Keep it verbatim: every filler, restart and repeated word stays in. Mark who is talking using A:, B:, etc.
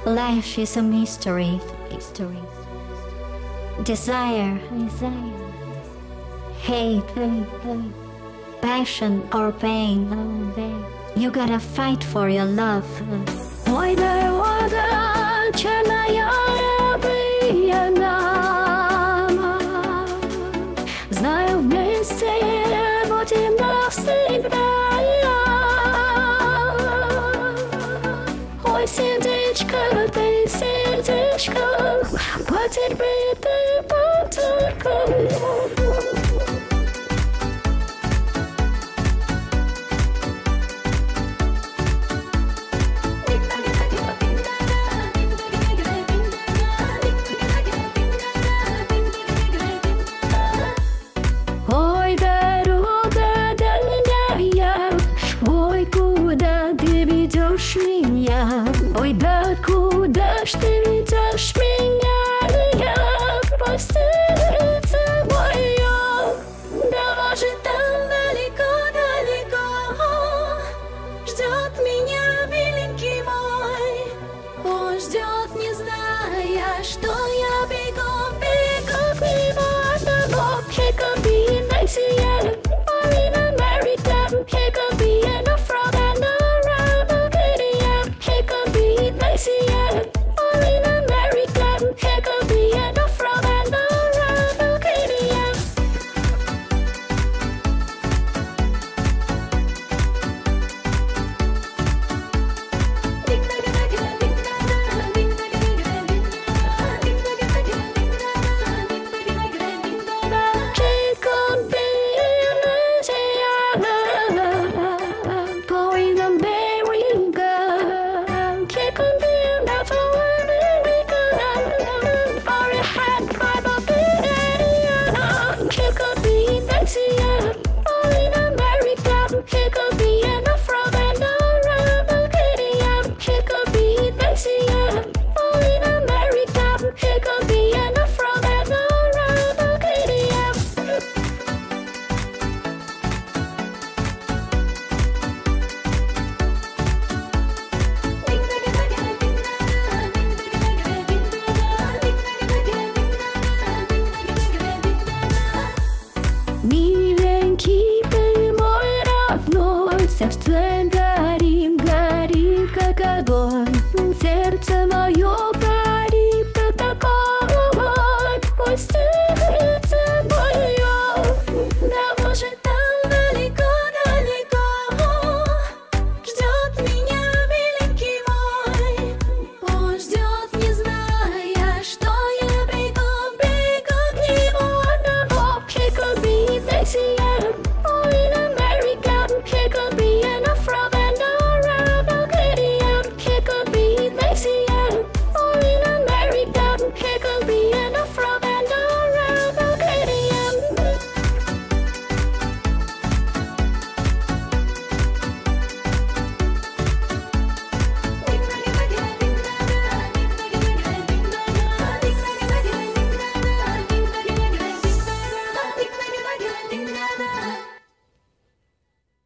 A: Life is a mystery. Mystery. Desire. Desire. Hate. Hate. Passion or pain. You gotta fight for your love. Ой, да вода, черная пьяна. Знаю, вместе будем навсегда. Ой, сердечко, ты сердечко, потерпи ты, потерпи. Ой, дорога дальняя, ой, куда ты ведешь меня? Ой, да куда ж ты ведешь?